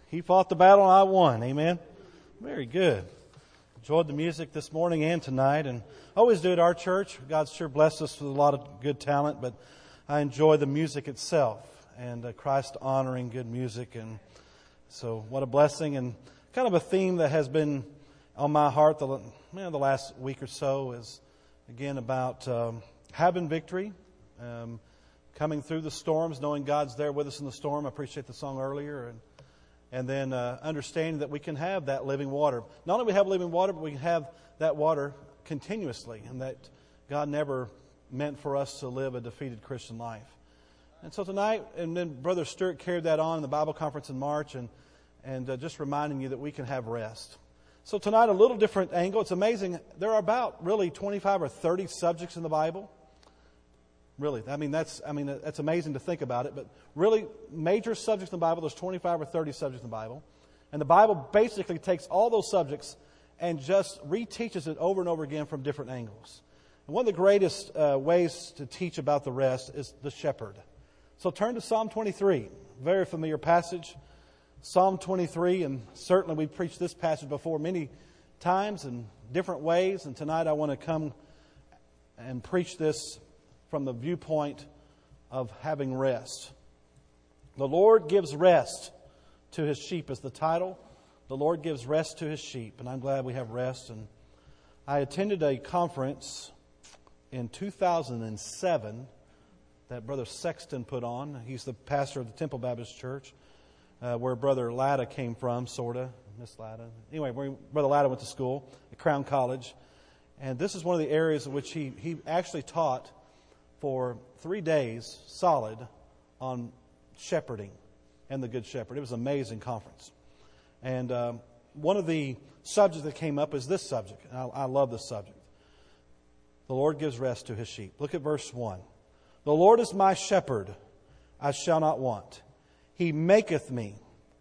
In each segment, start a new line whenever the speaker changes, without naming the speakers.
He fought the battle and I won. Amen. Very good. Enjoyed the music this morning and tonight, and always do at our church. God's sure blessed us with a lot of good talent, but I enjoy the music itself and Christ honoring good music. And so what a blessing, and kind of a theme that has been on my heart the last week or so is again about having victory, coming through the storms, knowing God's there with us in the storm. I appreciate the song earlier. And then understanding that we can have that living water. Not only we have living water, but we can have that water continuously, and that God never meant for us to live a defeated Christian life. And so tonight, and then Brother Stewart carried that on in the Bible conference in March, and just reminding you that we can have rest. So tonight, a little different angle. It's amazing. There are about really 25 or 30 subjects in the Bible. Really, that's amazing to think about it. But really, major subjects in the Bible, there's 25 or 30 subjects in the Bible. And the Bible basically takes all those subjects and just reteaches it over and over again from different angles. And one of the greatest ways to teach about the rest is the shepherd. So turn to Psalm 23, very familiar passage. Psalm 23, and certainly we've preached this passage before many times in different ways. And tonight I want to come and preach this from the viewpoint of having rest. The Lord gives rest to His sheep is the title. The Lord gives rest to His sheep, and I'm glad we have rest. And I attended a conference in 2007 that Brother Sexton put on. He's the pastor of the Temple Baptist Church, where Brother Latta came from, sort of. Miss Latta. Anyway, where Brother Latta went to school at Crown College. And this is one of the areas in which he actually taught for 3 days solid on shepherding and the Good Shepherd. It was an amazing conference. And one of the subjects that came up is this subject. And I love this subject. The Lord gives rest to His sheep. Look at verse 1. The Lord is my shepherd, I shall not want. He maketh me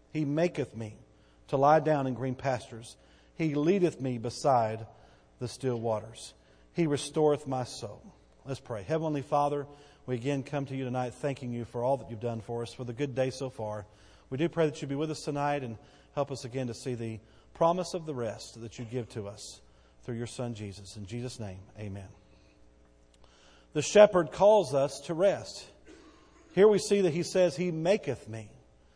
to lie down in green pastures. He leadeth me beside the still waters. He restoreth my soul. Let's pray. Heavenly Father, we again come to You tonight thanking You for all that You've done for us, for the good day so far. We do pray that You be with us tonight and help us again to see the promise of the rest that You give to us through Your Son Jesus. In Jesus' name, amen. The shepherd calls us to rest. Here we see that He says, He maketh me.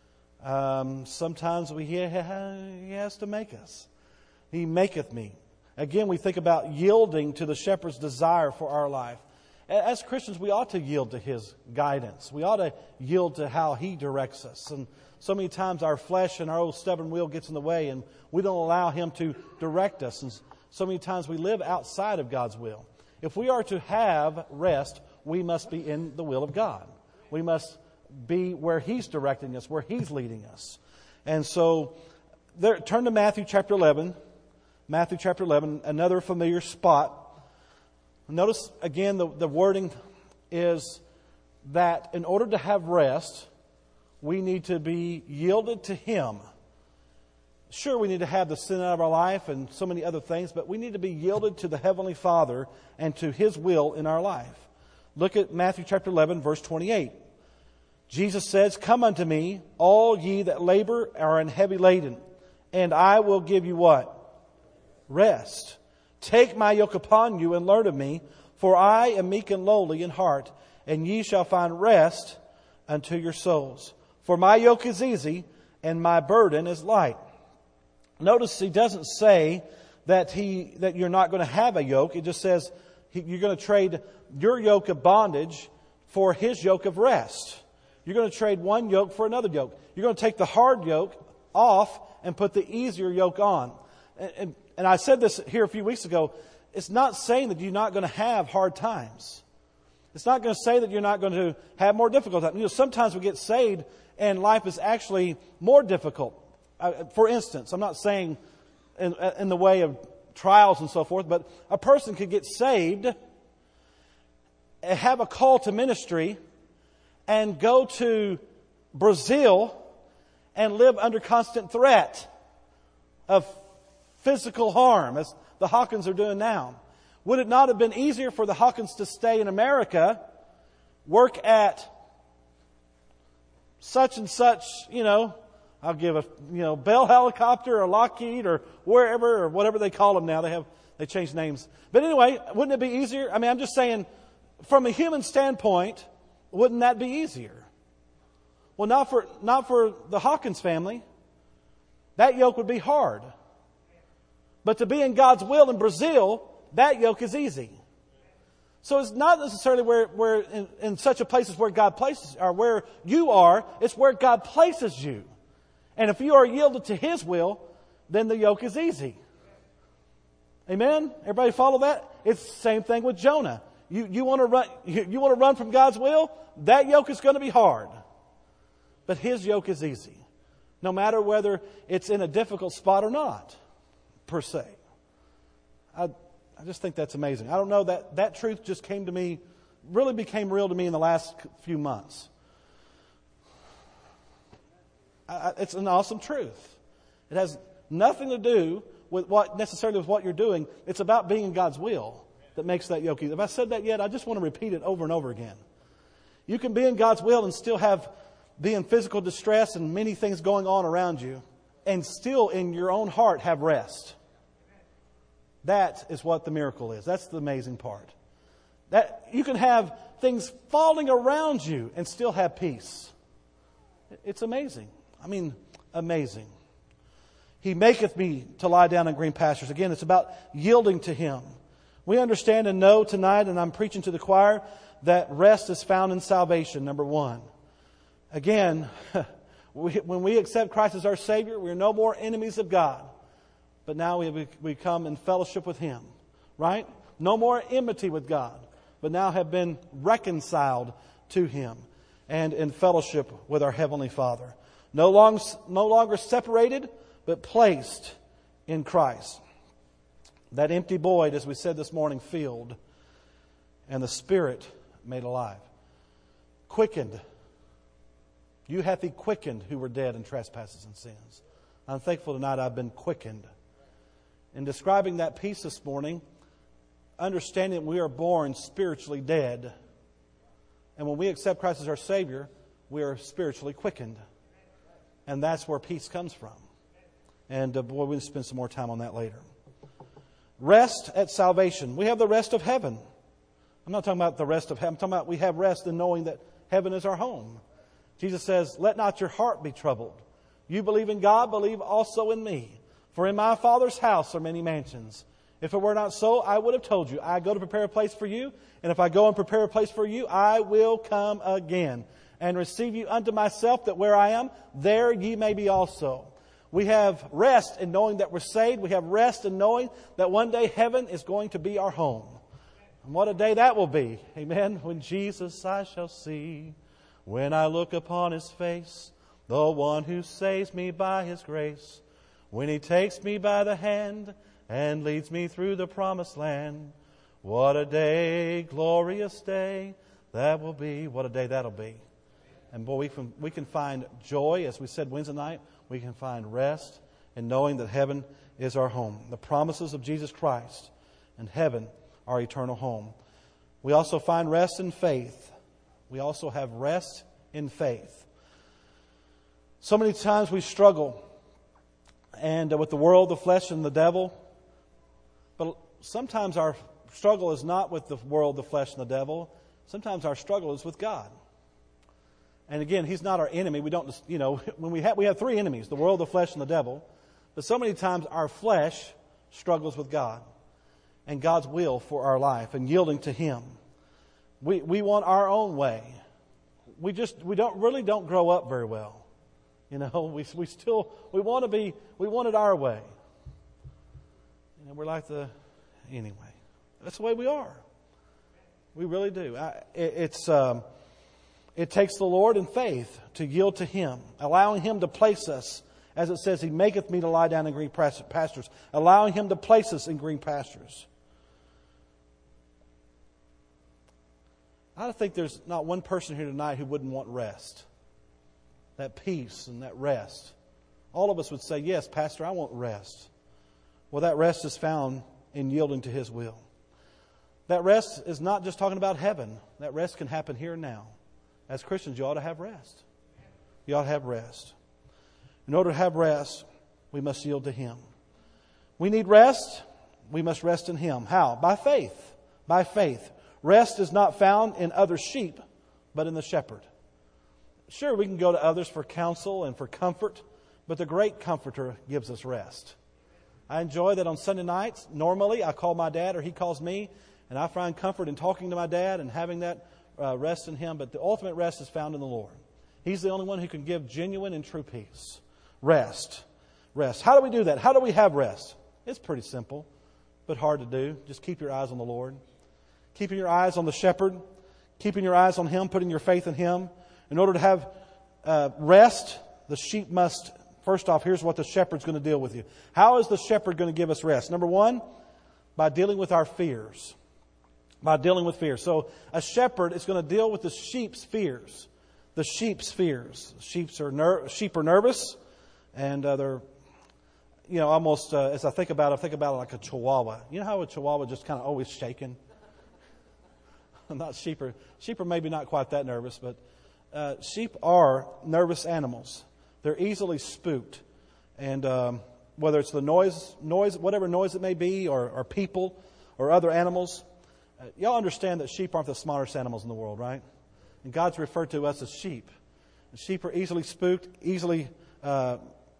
Sometimes He has to make us. He maketh me. Again, we think about yielding to the shepherd's desire for our life. As Christians, we ought to yield to His guidance. We ought to yield to how He directs us. And so many times our flesh and our old stubborn will gets in the way, and we don't allow Him to direct us. And so many times we live outside of God's will. If we are to have rest, we must be in the will of God. We must be where He's directing us, where He's leading us. And so, turn to Matthew chapter 11. Matthew chapter 11, another familiar spot. Notice again the wording is that in order to have rest, we need to be yielded to Him. Sure, we need to have the sin out of our life and so many other things, but we need to be yielded to the Heavenly Father and to His will in our life. Look at Matthew chapter 11, verse 28. Jesus says, Come unto me, all ye that labor are and heavy laden, and I will give you what? Rest. Take my yoke upon you and learn of me, for I am meek and lowly in heart, and ye shall find rest unto your souls. For my yoke is easy and my burden is light. Notice He doesn't say that you're not going to have a yoke. It just says you're going to trade your yoke of bondage for His yoke of rest. You're going to trade one yoke for another yoke. You're going to take the hard yoke off and put the easier yoke on. And I said this here a few weeks ago. It's not saying that you're not going to have hard times. It's not going to say that you're not going to have more difficult times. Sometimes we get saved and life is actually more difficult. For instance, I'm not saying in the way of trials and so forth, but a person could get saved, have a call to ministry, and go to Brazil and live under constant threat of physical harm, as the Hawkins are doing now. Would it not have been easier for the Hawkins to stay in America, work at such and such, I'll give a, Bell Helicopter or Lockheed or wherever or whatever they call them now. They change names. But anyway, wouldn't it be easier? I mean, I'm just saying, from a human standpoint, wouldn't that be easier? Well, not for the Hawkins family. That yoke would be hard. But to be in God's will in Brazil, that yoke is easy. So it's not necessarily where in such a place as where God places, or where you are, it's where God places you. And if you are yielded to His will, then the yoke is easy. Amen? Everybody follow that? It's the same thing with Jonah. You want to run from God's will? That yoke is going to be hard. But His yoke is easy. No matter whether it's in a difficult spot or not, per se. I just think that's amazing. I don't know, that truth just came to me, really became real to me in the last few months. It's an awesome truth. It has nothing to do with what you're doing. It's about being in God's will that makes that yoke easy. Have I said that yet? I just want to repeat it over and over again. You can be in God's will and still be in physical distress and many things going on around you, and still in your own heart have rest. That is what the miracle is. That's the amazing part. That you can have things falling around you and still have peace. It's amazing. I mean, amazing. He maketh me to lie down in green pastures. Again, it's about yielding to Him. We understand and know tonight, and I'm preaching to the choir, that rest is found in salvation, number one. Again, when we accept Christ as our Savior, we are no more enemies of God. But now we come in fellowship with Him. Right? No more enmity with God. But now have been reconciled to Him. And in fellowship with our Heavenly Father. No longer separated, but placed in Christ. That empty void, as we said this morning, filled. And the Spirit made alive. Quickened. You hath He quickened who were dead in trespasses and sins. I'm thankful tonight I've been quickened. In describing that peace this morning, understanding that we are born spiritually dead. And when we accept Christ as our Savior, we are spiritually quickened. And that's where peace comes from. And we'll spend some more time on that later. Rest at salvation. We have the rest of heaven. I'm not talking about the rest of heaven. I'm talking about we have rest in knowing that heaven is our home. Jesus says, let not your heart be troubled. You believe in God, believe also in me. For in my Father's house are many mansions. If it were not so, I would have told you. I go to prepare a place for you. And if I go and prepare a place for you, I will come again and receive you unto myself, that where I am, there ye may be also. We have rest in knowing that we're saved. We have rest in knowing that one day heaven is going to be our home. And what a day that will be. Amen. When Jesus I shall see, when I look upon His face, the one who saves me by His grace. When He takes me by the hand and leads me through the promised land. What a day, glorious day that will be. What a day that'll be. And boy, we can find joy, as we said Wednesday night. We can find rest in knowing that heaven is our home. The promises of Jesus Christ and heaven, our eternal home. We also find rest in faith. We also have rest in faith. So many times we struggle and with the world, the flesh, and the devil. But sometimes our struggle is not with the world, the flesh, and the devil. Sometimes our struggle is with God. And again, He's not our enemy. We don't, when we have three enemies, the world, the flesh, and the devil. But so many times our flesh struggles with God and God's will for our life and yielding to Him. We want our own way. We don't grow up very well. We want it our way. We're like anyway. That's the way we are. We really do. It takes the Lord in faith to yield to Him, allowing Him to place us, as it says, He maketh me to lie down in green pastures, allowing Him to place us in green pastures. I think there's not one person here tonight who wouldn't want rest. That peace and that rest. All of us would say, yes, Pastor, I want rest. Well, that rest is found in yielding to His will. That rest is not just talking about heaven. That rest can happen here and now. As Christians, you ought to have rest. You ought to have rest. In order to have rest, we must yield to Him. We need rest. We must rest in Him. How? By faith. By faith. Rest is not found in other sheep, but in the shepherd. Sure, we can go to others for counsel and for comfort, but the great Comforter gives us rest. I enjoy that on Sunday nights. Normally, I call my dad or he calls me, and I find comfort in talking to my dad and having that rest in Him. But the ultimate rest is found in the Lord. He's the only one who can give genuine and true peace. Rest. Rest. How do we do that? How do we have rest? It's pretty simple, but hard to do. Just keep your eyes on the Lord. Keeping your eyes on the shepherd. Keeping your eyes on Him. Putting your faith in Him. In order to have rest, the sheep must... First off, here's what the shepherd's going to deal with you. How is the shepherd going to give us rest? Number one, by dealing with our fears. By dealing with fears. So a shepherd is going to deal with the sheep's fears. The sheep's fears. Sheep are nervous, and they're, almost as I think about it like a chihuahua. You know how a chihuahua just kind of always shaking? Not sheep are maybe not quite that nervous, but sheep are nervous animals. They're easily spooked. And whether it's the noise, whatever noise it may be, or people, or other animals, y'all understand that sheep aren't the smartest animals in the world, right? And God's referred to us as sheep. And sheep are easily spooked, easily, they're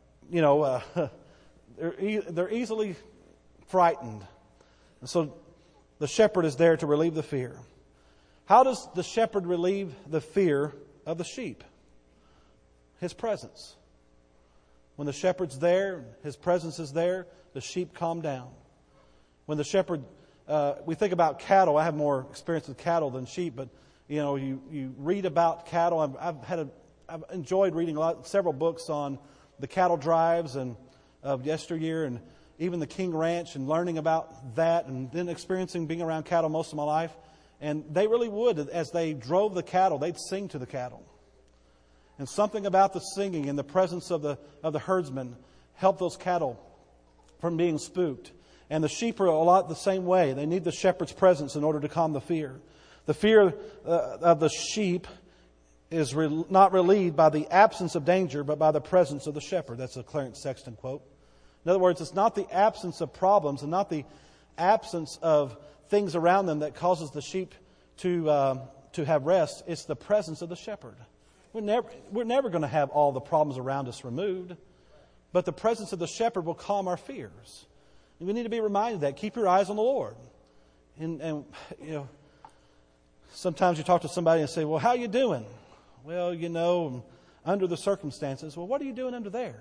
easily frightened. And so the shepherd is there to relieve the fear. How does the shepherd relieve the fear of the sheep? His presence. When the shepherd's there, His presence is there, the sheep calm down. When the shepherd, we think about cattle. I have more experience with cattle than sheep, but you read about cattle. I've enjoyed reading several books on the cattle drives and of yesteryear, and even the King Ranch, and learning about that, and then experiencing being around cattle most of my life. And they really would, as they drove the cattle, they'd sing to the cattle. And something about the singing and the presence of the herdsman helped those cattle from being spooked. And the sheep are a lot the same way. They need the shepherd's presence in order to calm the fear. The fear of the sheep is not relieved by the absence of danger, but by the presence of the shepherd. That's a Clarence Sexton quote. In other words, it's not the absence of problems and not the absence of things around them that causes the sheep to have rest. It's the presence of the shepherd. We're never going to have all the problems around us removed, but the presence of the shepherd will calm our fears. And we need to be reminded that. Keep your eyes on the Lord. And sometimes you talk to somebody and say, "Well, how you doing?" Well, under the circumstances. Well, what are you doing under there?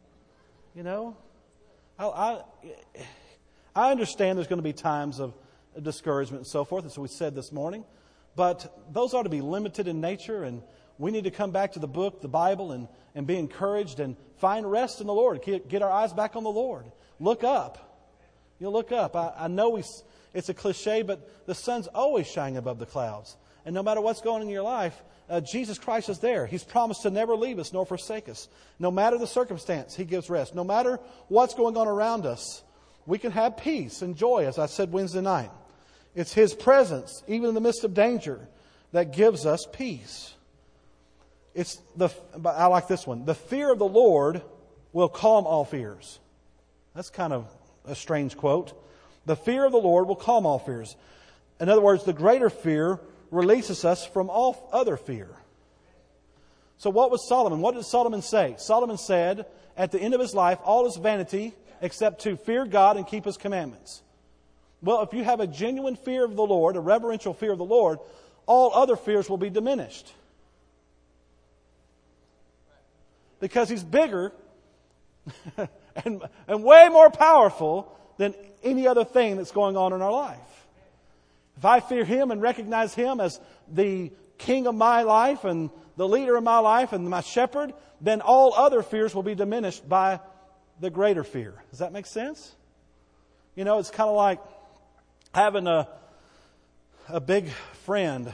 I understand there's going to be times of discouragement and so forth, as we said this morning, but those ought to be limited in nature, and we need to come back to the book, the Bible, and be encouraged and find rest in the Lord. Get our eyes back on the Lord. Look up. Look up. I know it's a cliche, but the sun's always shining above the clouds. And no matter what's going on in your life, Jesus Christ is there. He's promised to never leave us nor forsake us. No matter the circumstance, He gives rest. No matter what's going on around us, we can have peace and joy, as I said Wednesday night. It's His presence, even in the midst of danger, that gives us peace. I like this one. The fear of the Lord will calm all fears. That's kind of a strange quote. The fear of the Lord will calm all fears. In other words, the greater fear releases us from all other fear. So what was Solomon? What did Solomon say? Solomon said, at the end of his life, all is vanity except to fear God and keep His commandments. Well, if you have a genuine fear of the Lord, a reverential fear of the Lord, all other fears will be diminished. Because He's bigger and way more powerful than any other thing that's going on in our life. If I fear Him and recognize Him as the King of my life and the leader of my life and my shepherd, then all other fears will be diminished by the greater fear. Does that make sense? It's kind of like having a big friend.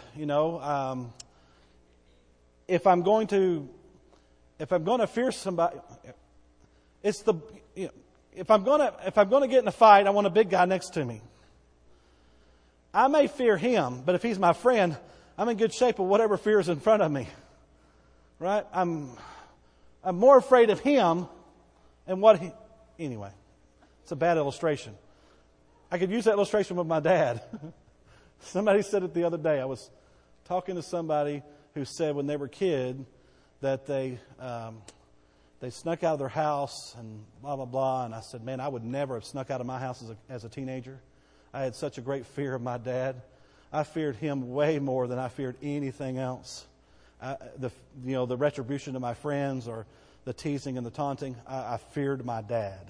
If I'm going to fear somebody, if I'm going to get in a fight, I want a big guy next to me. I may fear him, but if he's my friend, I'm in good shape with whatever fear is in front of me. Right? I'm more afraid of him and what he... Anyway, it's a bad illustration. I could use that illustration with my dad. Somebody said it the other day. I was talking to somebody who said when they were a kid that they snuck out of their house and blah, blah, blah. And I said, man, I would never have snuck out of my house as a teenager. I had such a great fear of my dad. I feared him way more than I feared anything else. The retribution of my friends or the teasing and the taunting, I feared my dad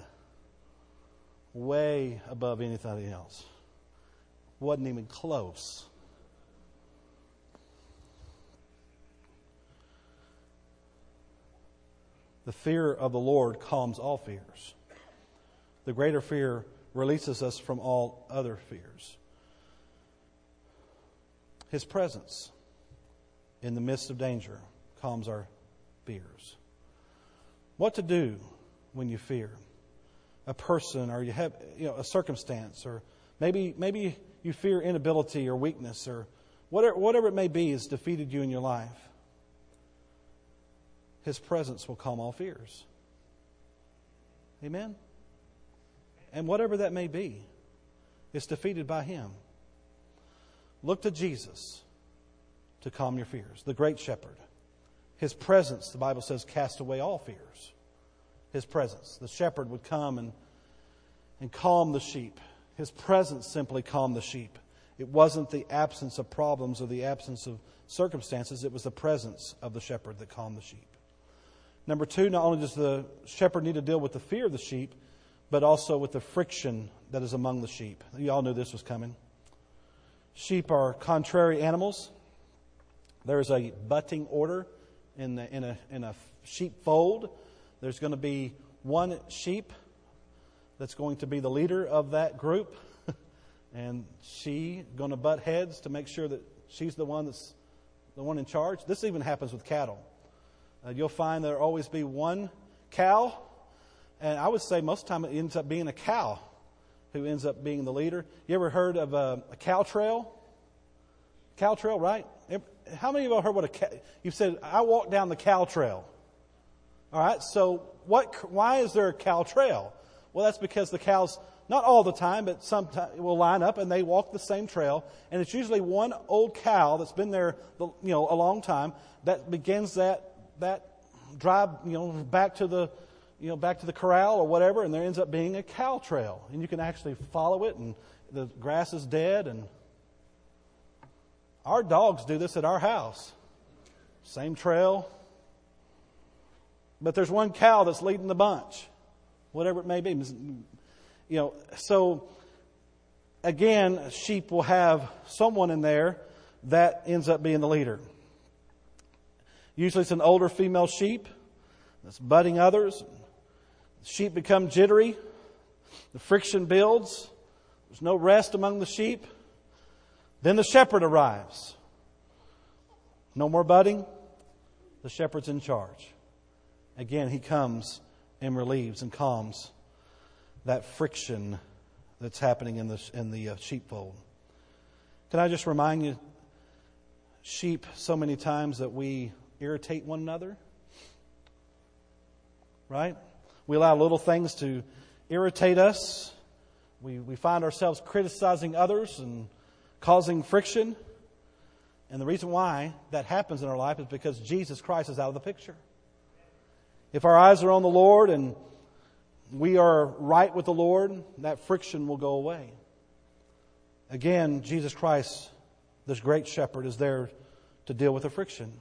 way above anything else. Wasn't even close. The fear of the Lord calms all fears. The greater fear releases us from all other fears. His presence in the midst of danger calms our fears. What to do when you fear a person, or you have a circumstance, or maybe you fear inability or weakness, or whatever it may be has defeated you in your life. His presence will calm all fears. Amen? And whatever that may be, it's defeated by Him. Look to Jesus to calm your fears, the great shepherd. His presence, the Bible says, cast away all fears. His presence. The shepherd would come and calm the sheep. His presence simply calmed the sheep. It wasn't the absence of problems or the absence of circumstances. It was the presence of the shepherd that calmed the sheep. Number two, not only does the shepherd need to deal with the fear of the sheep, but also with the friction that is among the sheep. You all knew this was coming. Sheep are contrary animals. There is a butting order in a sheepfold. There's going to be one sheep that's going to be the leader of that group, and she going to butt heads to make sure that she's the one that's the one in charge. This even happens with cattle. You'll find there'll always be one cow, and I would say most of the time it ends up being a cow who ends up being the leader. You ever heard of a cow trail? Cow trail, right? How many of you have heard what a cow... You've said, I walked down the cow trail. All right, so why is there a cow trail? Well, that's because the cows, not all the time, but sometimes will line up and they walk the same trail. And it's usually one old cow that's been there, a long time that begins that drive, back to the corral or whatever, and there ends up being a cow trail. And you can actually follow it, and the grass is dead. And our dogs do this at our house. Same trail. But there's one cow that's leading the bunch, whatever it may be. So again, sheep will have someone in there that ends up being the leader. Usually it's an older female sheep that's butting others. Sheep become jittery. The friction builds. There's no rest among the sheep. Then the shepherd arrives. No more butting. The shepherd's in charge. Again, he comes and relieves and calms that friction that's happening in the sheepfold. Can I just remind you, sheep, so many times that we irritate one another, right? We allow little things to irritate us. We find ourselves criticizing others and causing friction. And the reason why that happens in our life is because Jesus Christ is out of the picture. If our eyes are on the Lord and we are right with the Lord, that friction will go away. Again, Jesus Christ, this great shepherd, is there to deal with the friction.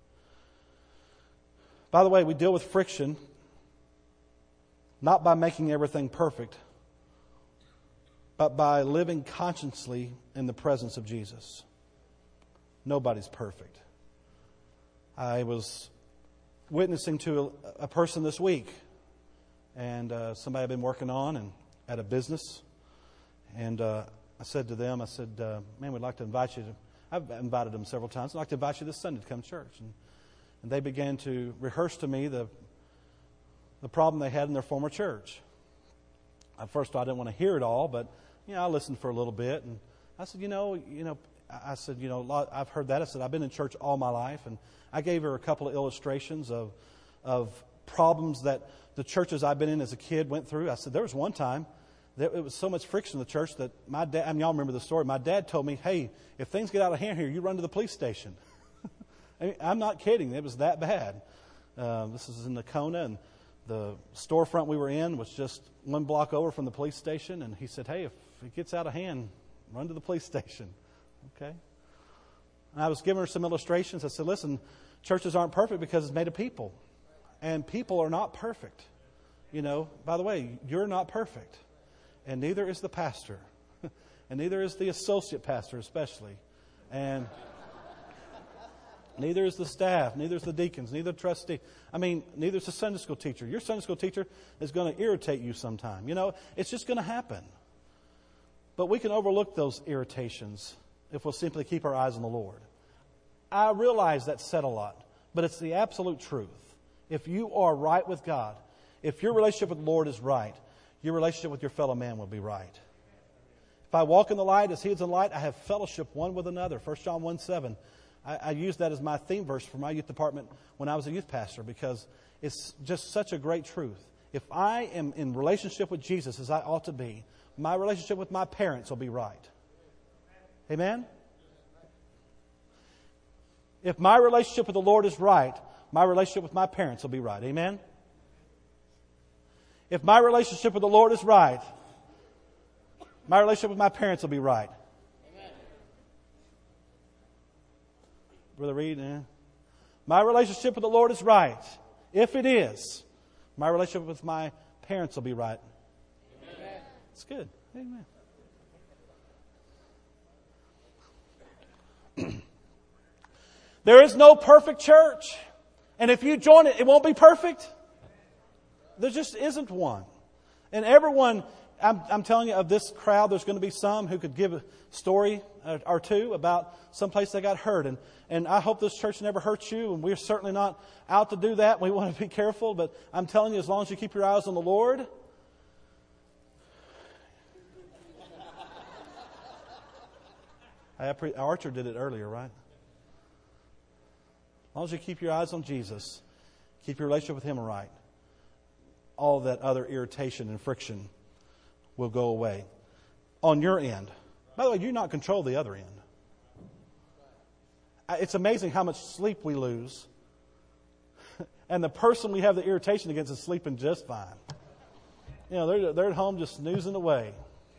By the way, we deal with friction not by making everything perfect, but by living consciously in the presence of Jesus. Nobody's perfect. I was witnessing to a person this week, and somebody I've been working on and at a business, and I said to them, man, we'd like to invite you to... I've invited them several times. I'd like to invite you this Sunday to come to church. And they began to rehearse to me the problem they had in their former church. At first, I didn't want to hear it all, but I listened for a little bit, and I said, I've heard that. I said, I've been in church all my life, and I gave her a couple of illustrations of problems that the churches I've been in as a kid went through. I said, there was one time that it was so much friction in the church that my dad, I mean, y'all remember the story. My dad told me, hey, if things get out of hand here, you run to the police station. I mean, I'm not kidding. It was that bad. This is in Nakona, and the storefront we were in was just one block over from the police station. And he said, hey, if it gets out of hand, run to the police station. Okay. And I was giving her some illustrations. I said, listen, churches aren't perfect because it's made of people. And people are not perfect. You know, by the way, you're not perfect. And neither is the pastor. And neither is the associate pastor especially. And neither is the staff. Neither is the deacons. Neither the trustee. I mean, neither is the Sunday school teacher. Your Sunday school teacher is going to irritate you sometime. You know, it's just going to happen. But we can overlook those irritations if we'll simply keep our eyes on the Lord. I realize that's said a lot, but it's the absolute truth. If you are right with God, if your relationship with the Lord is right, your relationship with your fellow man will be right. If I walk in the light as He is in the light, I have fellowship one with another. 1 John 1:7. I use that as my theme verse for my youth department when I was a youth pastor because it's just such a great truth. If I am in relationship with Jesus as I ought to be, my relationship with my parents will be right. Amen? If my relationship with the Lord is right, my relationship with my parents will be right. Amen? If my relationship with the Lord is right, my relationship with my parents will be right. Amen. Brother Reed, my relationship with the Lord is right. If it is, my relationship with my parents will be right. Amen. It's good. Amen. There is no perfect church. And if you join it, it won't be perfect. There just isn't one. And everyone, I'm telling you, of this crowd, there's going to be some who could give a story or two about someplace they got hurt. And I hope this church never hurts you. And we're certainly not out to do that. We want to be careful. But I'm telling you, as long as you keep your eyes on the Lord. Archer did it earlier, right? As long as you keep your eyes on Jesus, keep your relationship with Him right, all that other irritation and friction will go away. On your end. By the way, you not control the other end. It's amazing how much sleep we lose. And the person we have the irritation against is sleeping just fine. You know, they're at home just snoozing away.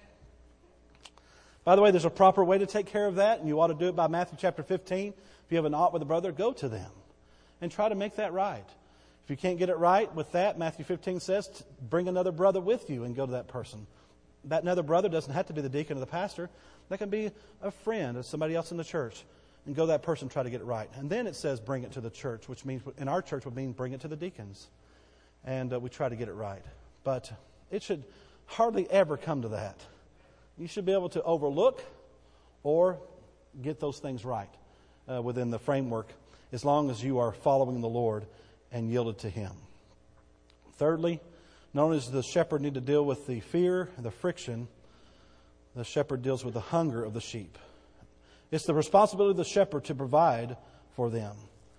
By the way, there's a proper way to take care of that, and you ought to do it by Matthew chapter 15. If you have an ought with a brother, go to them and try to make that right. If you can't get it right with that, Matthew 15 says, bring another brother with you and go to that person. That another brother doesn't have to be the deacon or the pastor. That can be a friend or somebody else in the church. And go to that person and try to get it right. And then it says bring it to the church, which means in our church would mean bring it to the deacons. And we try to get it right. But it should hardly ever come to that. You should be able to overlook or get those things right within the framework as long as you are following the Lord and yielded to Him. Thirdly, not only does the shepherd need to deal with the fear and the friction, the shepherd deals with the hunger of the sheep. It's the responsibility of the shepherd to provide for them.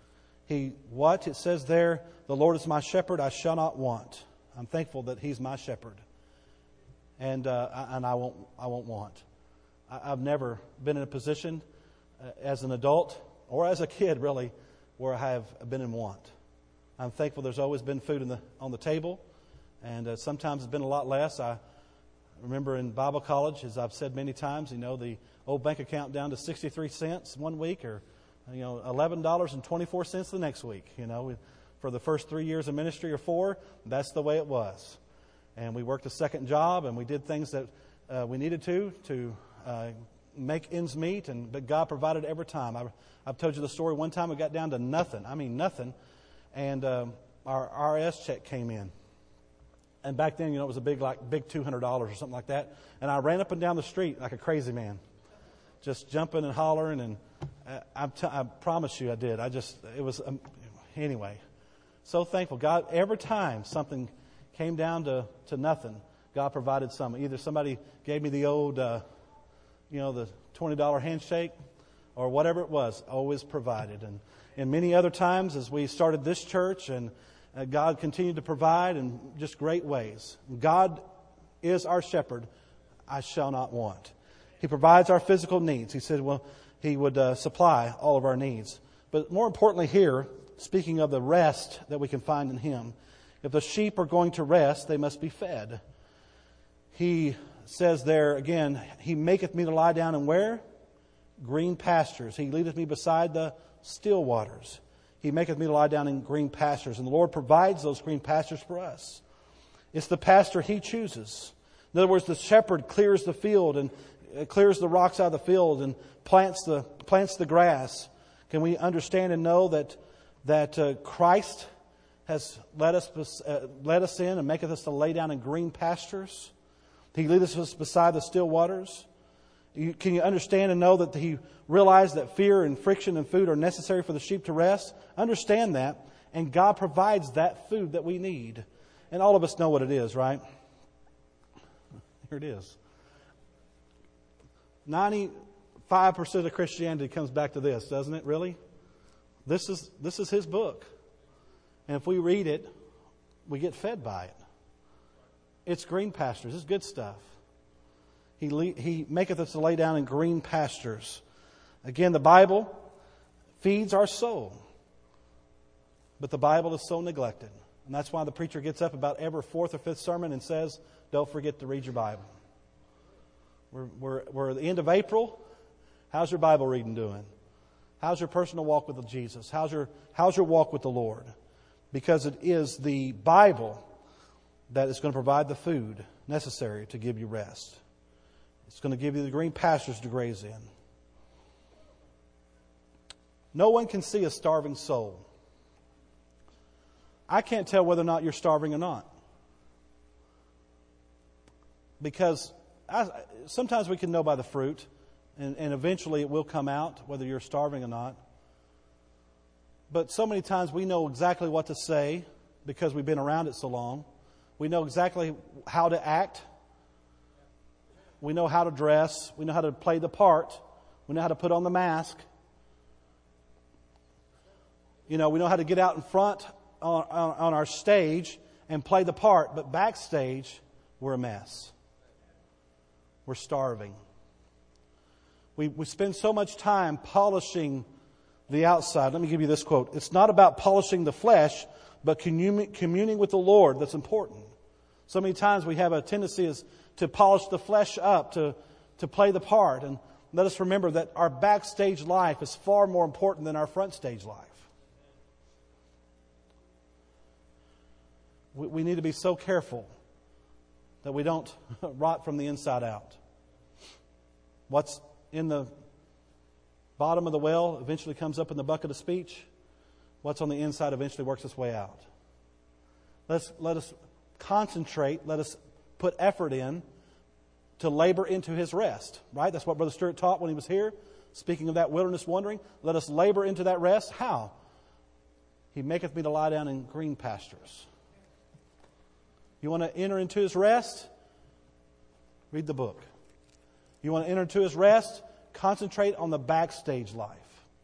It says there, the Lord is my shepherd, I shall not want. I'm thankful that He's my shepherd. And I won't want. I've never been in a position as an adult or as a kid, really, where I have been in want. I'm thankful there's always been food on the table, and sometimes it's been a lot less. I remember in Bible college, as I've said many times, the old bank account down to 63 cents one week, or $11.24 the next week. For the first 3 years of ministry or 4, that's the way it was. And we worked a second job, and we did things that we needed to make ends meet, but God provided every time. I've told you the story. One time we got down to nothing. I mean nothing. And our RS check came in. And back then, it was a big $200 or something like that. And I ran up and down the street like a crazy man, just jumping and hollering. And I promise you I did. Anyway. So thankful. God, every time something came down to nothing, God provided some. Either somebody gave me the old, the $20 handshake, or whatever it was, always provided. And many other times as we started this church and God continued to provide in just great ways. God is our shepherd. I shall not want. He provides our physical needs. He said, well, He would supply all of our needs. But more importantly here, speaking of the rest that we can find in Him, if the sheep are going to rest, they must be fed. He says there again, He maketh me to lie down in where? Green pastures. He leadeth me beside the still waters. He maketh me to lie down in green pastures. And the Lord provides those green pastures for us. It's the pasture He chooses. In other words, the shepherd clears the field and clears the rocks out of the field and plants the grass. Can we understand and know that Christ has led us in and maketh us to lay down in green pastures? He leadeth us beside the still waters. Can you understand and know that He realized that fear and friction and food are necessary for the sheep to rest? Understand that, and God provides that food that we need. And all of us know what it is, right? Here it is. 95% of Christianity comes back to this, doesn't it, really? This is His book. And if we read it, we get fed by it. It's green pastures. It's good stuff. He maketh us to lay down in green pastures. Again, the Bible feeds our soul. But the Bible is so neglected. And that's why the preacher gets up about every fourth or fifth sermon and says, don't forget to read your Bible. We're at the end of April. How's your Bible reading doing? How's your personal walk with Jesus? How's your walk with the Lord? Because it is the Bible that is going to provide the food necessary to give you rest. It's going to give you the green pastures to graze in. No one can see a starving soul. I can't tell whether or not you're starving or not. Because sometimes we can know by the fruit, and eventually it will come out whether you're starving or not. But so many times we know exactly what to say because we've been around it so long. We know exactly how to act. We know how to dress. We know how to play the part. We know how to put on the mask. We know how to get out in front on our stage and play the part. But backstage, we're a mess. We're starving. We spend so much time polishing the outside. Let me give you this quote. It's not about polishing the flesh, but communing with the Lord that's important. So many times we have a tendency to polish the flesh up, to play the part. And let us remember that our backstage life is far more important than our front stage life. We need to be so careful that we don't rot from the inside out. What's in the bottom of the well eventually comes up in the bucket of speech. What's on the inside eventually works its way out. Let us concentrate. Let us put effort in to labor into His rest. Right? That's what Brother Stewart taught when he was here. Speaking of that wilderness wandering, let us labor into that rest. How? He maketh me to lie down in green pastures. You want to enter into His rest? Read the book. You want to enter into His rest? Concentrate on the backstage life.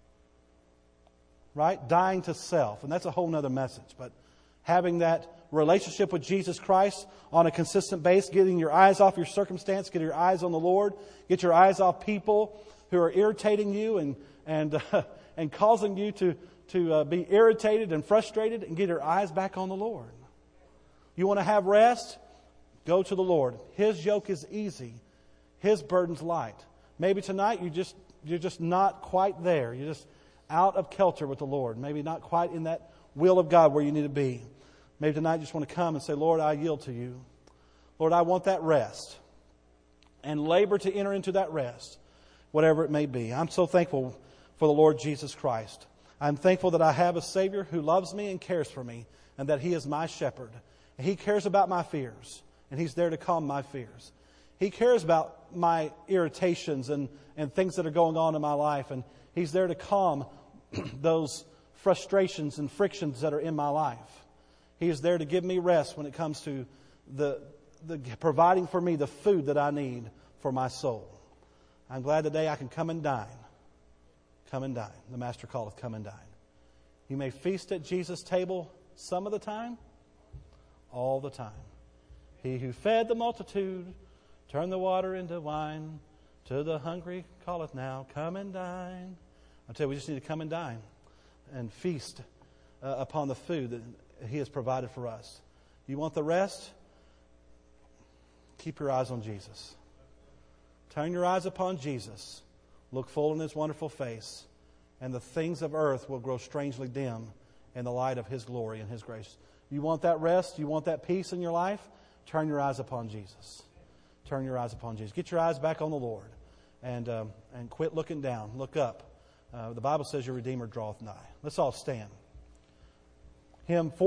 Right? Dying to self. And that's a whole other message. But having that relationship with Jesus Christ on a consistent base, getting your eyes off your circumstance, getting your eyes on the Lord, get your eyes off people who are irritating you and causing you to be irritated and frustrated, and get your eyes back on the Lord. You want to have rest? Go to the Lord. His yoke is easy. His burden's light. Maybe tonight you're just not quite there. You're just out of kilter with the Lord. Maybe not quite in that will of God where you need to be. Maybe tonight you just want to come and say, Lord, I yield to you. Lord, I want that rest. And labor to enter into that rest, whatever it may be. I'm so thankful for the Lord Jesus Christ. I'm thankful that I have a Savior who loves me and cares for me, and that He is my shepherd. And He cares about my fears, and He's there to calm my fears. He cares about my irritations and things that are going on in my life, and He's there to calm those frustrations and frictions that are in my life. He is there to give me rest when it comes to the providing for me the food that I need for my soul. I'm glad today I can come and dine. Come and dine. The Master calleth, come and dine. You may feast at Jesus' table Some of the time? All the time. He who fed the multitude, turned the water into wine, to the hungry calleth now, come and dine. I tell you, we just need to come and dine and feast upon the food that He has provided for us. You want the rest? Keep your eyes on Jesus. Turn your eyes upon Jesus. Look full in His wonderful face, and the things of earth will grow strangely dim in the light of His glory and His grace. You want that rest? You want that peace in your life? Turn your eyes upon Jesus. Turn your eyes upon Jesus. Get your eyes back on the Lord, and quit looking down. Look up. The Bible says your Redeemer draweth nigh. Let's all stand. Hymn 4.